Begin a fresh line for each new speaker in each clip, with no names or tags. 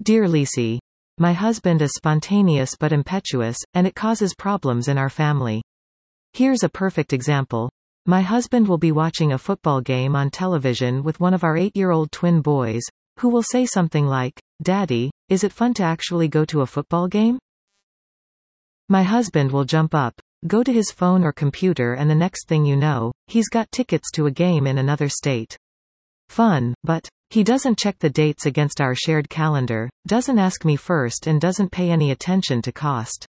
Dear Lisi, my husband is spontaneous but impetuous, and it causes problems in our family. Here's a perfect example. My husband will be watching a football game on television with one of our 8-year-old twin boys, who will say something like, "Daddy, is it fun to actually go to a football game?" My husband will jump up, go to his phone or computer, and the next thing you know, he's got tickets to a game in another state. Fun, but he doesn't check the dates against our shared calendar, doesn't ask me first, and doesn't pay any attention to cost.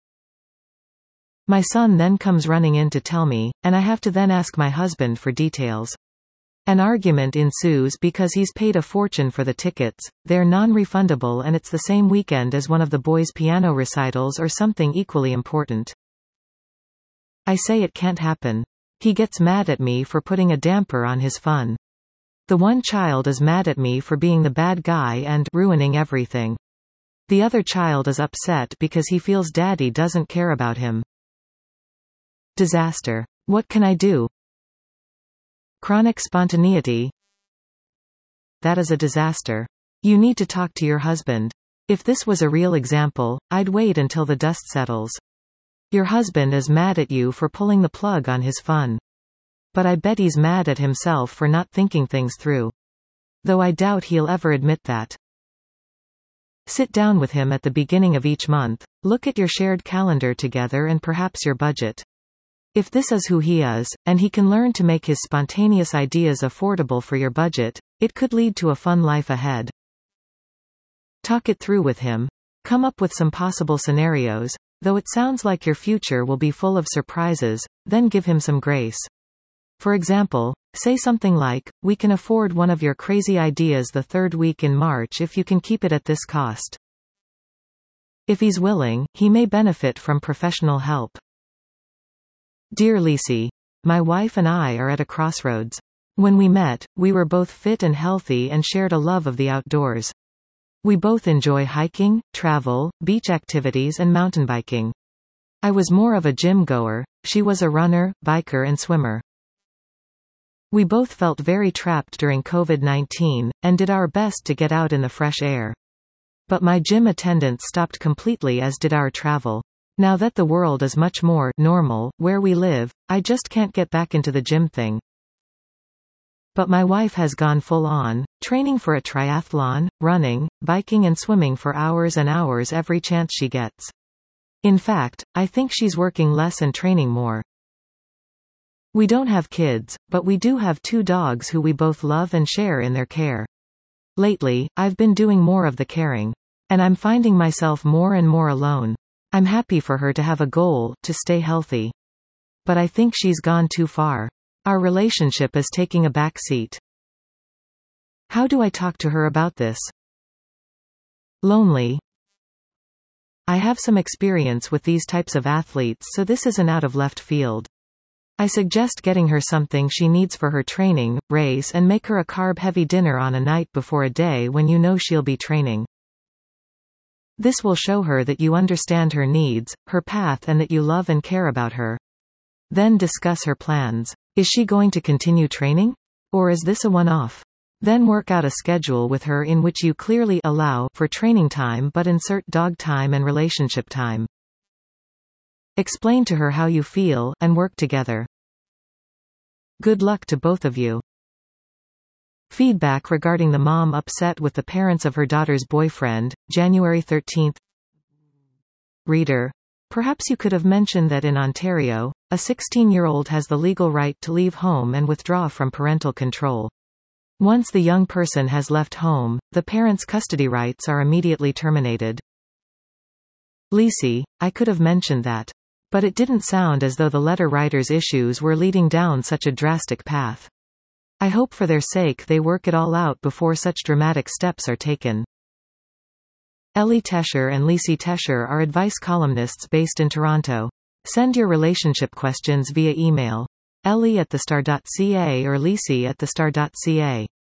My son then comes running in to tell me, and I have to then ask my husband for details. An argument ensues because he's paid a fortune for the tickets, they're non-refundable, and it's the same weekend as one of the boys' piano recitals or something equally important. I say it can't happen. He gets mad at me for putting a damper on his fun. The one child is mad at me for being the bad guy and ruining everything. The other child is upset because he feels daddy doesn't care about him. Disaster. What can I do? Chronic spontaneity. That is a disaster. You need to talk to your husband. If this was a real example, I'd wait until the dust settles. Your husband is mad at you for pulling the plug on his fun. But I bet he's mad at himself for not thinking things through. Though I doubt he'll ever admit that. Sit down with him at the beginning of each month, look at your shared calendar together and perhaps your budget. If this is who he is, and he can learn to make his spontaneous ideas affordable for your budget, it could lead to a fun life ahead. Talk it through with him. Come up with some possible scenarios, though it sounds like your future will be full of surprises, then give him some grace. For example, say something like, "We can afford one of your crazy ideas the third week in March if you can keep it at this cost." If he's willing, he may benefit from professional help. Dear Lisi, my wife and I are at a crossroads. When we met, we were both fit and healthy and shared a love of the outdoors. We both enjoy hiking, travel, beach activities and mountain biking. I was more of a gym goer, she was a runner, biker and swimmer. We both felt very trapped during COVID-19, and did our best to get out in the fresh air. But my gym attendance stopped completely, as did our travel. Now that the world is much more normal where we live, I just can't get back into the gym thing. But my wife has gone full on, training for a triathlon, running, biking and swimming for hours and hours every chance she gets. In fact, I think she's working less and training more. We don't have kids, but we do have 2 dogs who we both love and share in their care. Lately, I've been doing more of the caring. And I'm finding myself more and more alone. I'm happy for her to have a goal, to stay healthy. But I think she's gone too far. Our relationship is taking a back seat. How do I talk to her about this? Lonely. I have some experience with these types of athletes, so this isn't out of left field. I suggest getting her something she needs for her training, race, and make her a carb-heavy dinner on a night before a day when you know she'll be training. This will show her that you understand her needs, her path, and that you love and care about her. Then discuss her plans. Is she going to continue training? Or is this a one-off? Then work out a schedule with her in which you clearly allow for training time but insert dog time and relationship time. Explain to her how you feel, and work together. Good luck to both of you. Feedback regarding the mom upset with the parents of her daughter's boyfriend, January 13. Reader. Perhaps you could have mentioned that in Ontario, a 16-year-old has the legal right to leave home and withdraw from parental control. Once the young person has left home, the parent's custody rights are immediately terminated. Lisi, I could have mentioned that. But it didn't sound as though the letter writer's issues were leading down such a drastic path. I hope for their sake they work it all out before such dramatic steps are taken. Ellie Tesher and Lisi Tesher are advice columnists based in Toronto. Send your relationship questions via email. Ellie@thestar.ca or Lisi@thestar.ca.